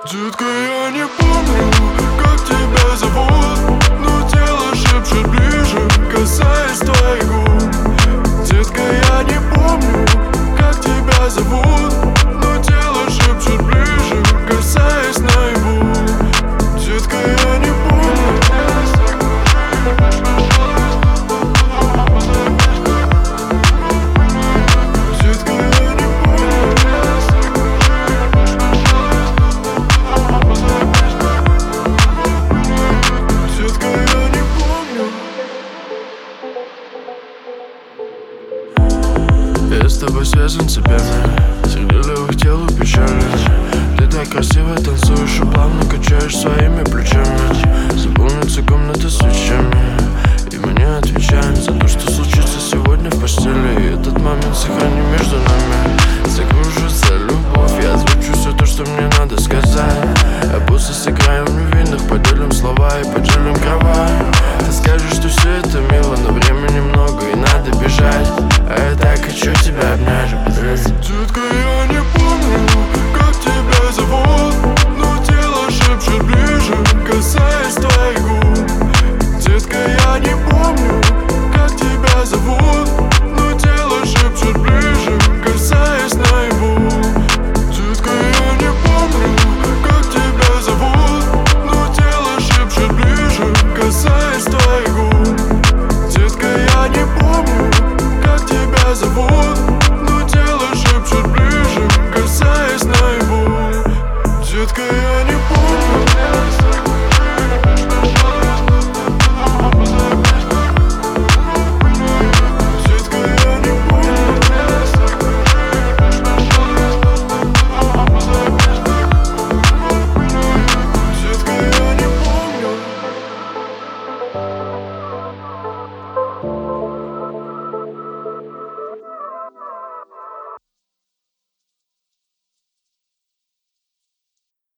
Детка, я не помню, как тебя зовут, но тело шепчет ближе, касаясь твоих губ. Детка, я не помню, как тебя зовут, но тело шепчет ближе, касаясь наяву. Детка, я не помню. Детка, я не помню. Детка, я не помню. Я с тобой связан цепями, среди левых тел и печали. Ты так красиво танцуешь и плавно качаешь своими плечами. Заполнится комната свечами, и мы не отвечаем за то, что случится сегодня в постели. И этот момент сохрани между нами.